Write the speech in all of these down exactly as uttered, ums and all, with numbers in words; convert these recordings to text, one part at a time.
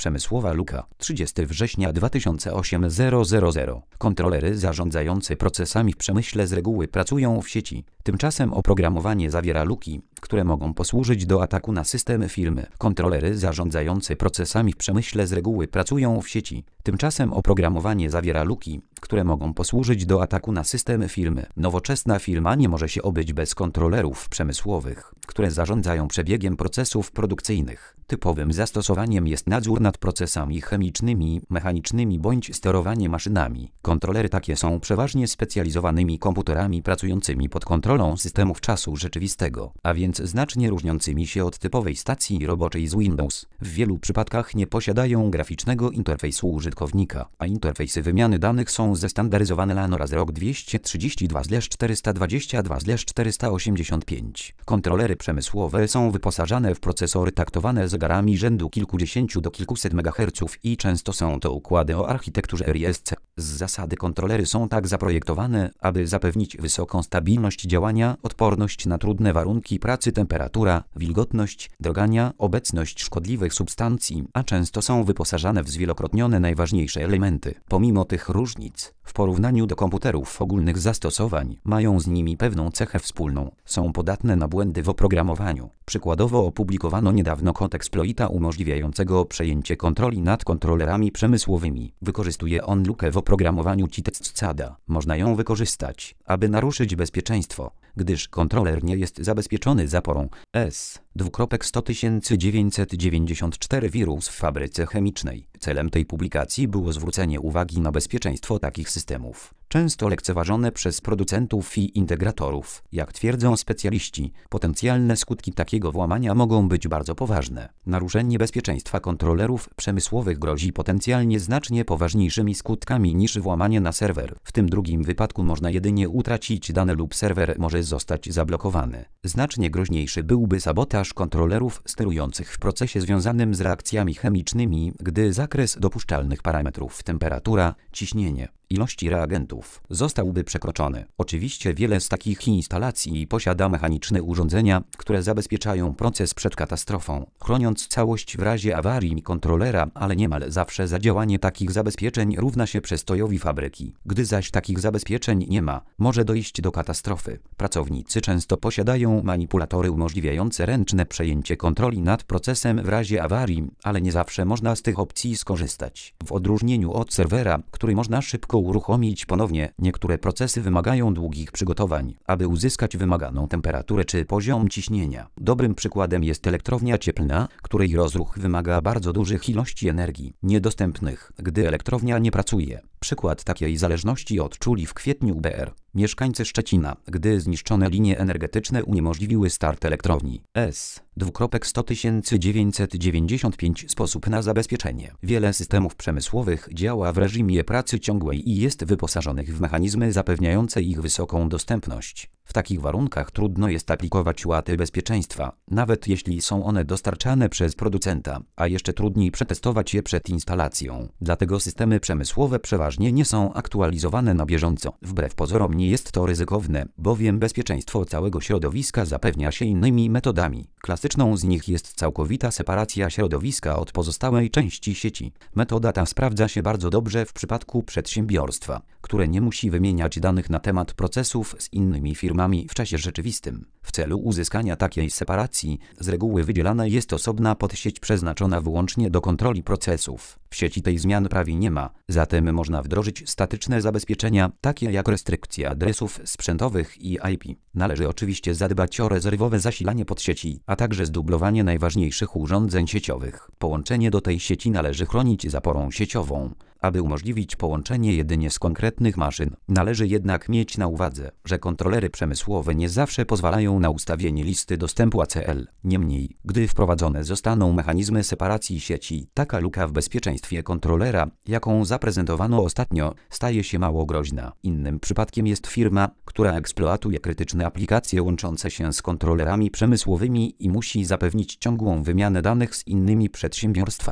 Przemysłowa luka. trzydziestego września dwa tysiące ósmego roku. Kontrolery zarządzające procesami w przemyśle z reguły pracują w sieci. Tymczasem oprogramowanie zawiera luki, które mogą posłużyć do ataku na systemy firmy. Kontrolery zarządzające procesami w przemyśle z reguły pracują w sieci. Tymczasem oprogramowanie zawiera luki, które mogą posłużyć do ataku na systemy firmy. Nowoczesna firma nie może się obyć bez kontrolerów przemysłowych, które zarządzają przebiegiem procesów produkcyjnych. Typowym zastosowaniem jest nadzór nad procesami chemicznymi, mechanicznymi bądź sterowanie maszynami. Kontrolery takie są przeważnie specjalizowanymi komputerami pracującymi pod kontrolą systemów czasu rzeczywistego, a więc znacznie różniącymi się od typowej stacji roboczej z Windows. W wielu przypadkach nie posiadają graficznego interfejsu użytkownika, a interfejsy wymiany danych są zestandaryzowane na Nora Rok dwieście trzydzieści dwa czterysta dwadzieścia dwa czterysta osiemdziesiąt pięć. Kontrolery przemysłowe są wyposażane w procesory taktowane zegarami rzędu kilkudziesięciu do kilkuset megaherców i często są to układy o architekturze R I S C. Z zasady kontrolery są tak zaprojektowane, aby zapewnić wysoką stabilność działania, odporność na trudne warunki pracy, temperatura, wilgotność, drgania, obecność szkodliwych substancji, a często są wyposażane w zwielokrotnione najważniejsze elementy. Pomimo tych różnic, w porównaniu do komputerów ogólnych zastosowań, mają z nimi pewną cechę wspólną. Są podatne na błędy w oprogramowaniu. Przykładowo opublikowano niedawno kod exploita umożliwiającego przejęcie kontroli nad kontrolerami przemysłowymi. Wykorzystuje on lukę w oprogramowaniu C I T E C A D A. Można ją wykorzystać, aby naruszyć bezpieczeństwo, gdyż kontroler nie jest zabezpieczony zaporą S sto tysięcy dziewięćset dziewięćdziesiąt cztery wirus w fabryce chemicznej. Celem tej publikacji było zwrócenie uwagi na bezpieczeństwo takich systemów, często lekceważone przez producentów i integratorów. Jak twierdzą specjaliści, potencjalne skutki takiego włamania mogą być bardzo poważne. Naruszenie bezpieczeństwa kontrolerów przemysłowych grozi potencjalnie znacznie poważniejszymi skutkami niż włamanie na serwer. W tym drugim wypadku można jedynie utracić dane lub serwer może zostać zablokowany. Znacznie groźniejszy byłby sabotaż kontrolerów sterujących w procesie związanym z reakcjami chemicznymi, gdy zakres dopuszczalnych parametrów temperatura, ciśnienie, ilości reagentów zostałby przekroczony. Oczywiście wiele z takich instalacji posiada mechaniczne urządzenia, które zabezpieczają proces przed katastrofą, chroniąc całość w razie awarii kontrolera, ale niemal zawsze zadziałanie takich zabezpieczeń równa się przestojowi fabryki. Gdy zaś takich zabezpieczeń nie ma, może dojść do katastrofy. Pracownicy często posiadają manipulatory umożliwiające ręczne przejęcie kontroli nad procesem w razie awarii, ale nie zawsze można z tych opcji skorzystać. W odróżnieniu od serwera, który można szybko uruchomić ponownie, niektóre procesy wymagają długich przygotowań, aby uzyskać wymaganą temperaturę czy poziom ciśnienia. Dobrym przykładem jest elektrownia cieplna, której rozruch wymaga bardzo dużych ilości energii, niedostępnych, gdy elektrownia nie pracuje. Przykład takiej zależności odczuli w kwietniu B R mieszkańcy Szczecina, gdy zniszczone linie energetyczne uniemożliwiły start elektrowni S sto tysięcy dziewięćset dziewięćdziesiąt pięć. Sposób na zabezpieczenie. Wiele systemów przemysłowych działa w reżimie pracy ciągłej i jest wyposażonych w mechanizmy zapewniające ich wysoką dostępność. W takich warunkach trudno jest aplikować łaty bezpieczeństwa, nawet jeśli są one dostarczane przez producenta, a jeszcze trudniej przetestować je przed instalacją. Dlatego systemy przemysłowe przeważnie nie są aktualizowane na bieżąco. Wbrew pozorom nie jest to ryzykowne, bowiem bezpieczeństwo całego środowiska zapewnia się innymi metodami. Klasyczną z nich jest całkowita separacja środowiska od pozostałej części sieci. Metoda ta sprawdza się bardzo dobrze w przypadku przedsiębiorstwa, które nie musi wymieniać danych na temat procesów z innymi firmami w czasie rzeczywistym. W celu uzyskania takiej separacji z reguły wydzielana jest osobna podsieć przeznaczona wyłącznie do kontroli procesów. W sieci tej zmian prawie nie ma, zatem można wdrożyć statyczne zabezpieczenia, takie jak restrykcja adresów sprzętowych i I P. Należy oczywiście zadbać o rezerwowe zasilanie podsieci, a także zdublowanie najważniejszych urządzeń sieciowych. Połączenie do tej sieci należy chronić zaporą sieciową, aby umożliwić połączenie jedynie z konkretnych maszyn. Należy jednak mieć na uwadze, że kontrolery przemysłowe nie zawsze pozwalają na ustawienie listy dostępu A C L. Niemniej, gdy wprowadzone zostaną mechanizmy separacji sieci, taka luka w bezpieczeństwie kontrolera, jaką zaprezentowano ostatnio, staje się mało groźna. Innym przypadkiem jest firma, która eksploatuje krytyczne aplikacje łączące się z kontrolerami przemysłowymi i musi zapewnić ciągłą wymianę danych z innymi przedsiębiorstwami.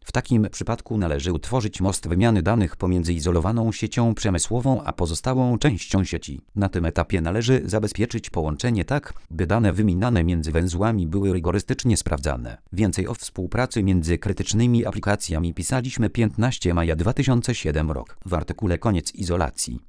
W takim przypadku należy utworzyć most wymiany danych pomiędzy izolowaną siecią przemysłową a pozostałą częścią sieci. Na tym etapie należy zabezpieczyć połączenie tak, by dane wymieniane między węzłami były rygorystycznie sprawdzane. Więcej o współpracy między krytycznymi aplikacjami pisaliśmy piętnastego maja dwa tysiące siódmego rok w artykule Koniec izolacji.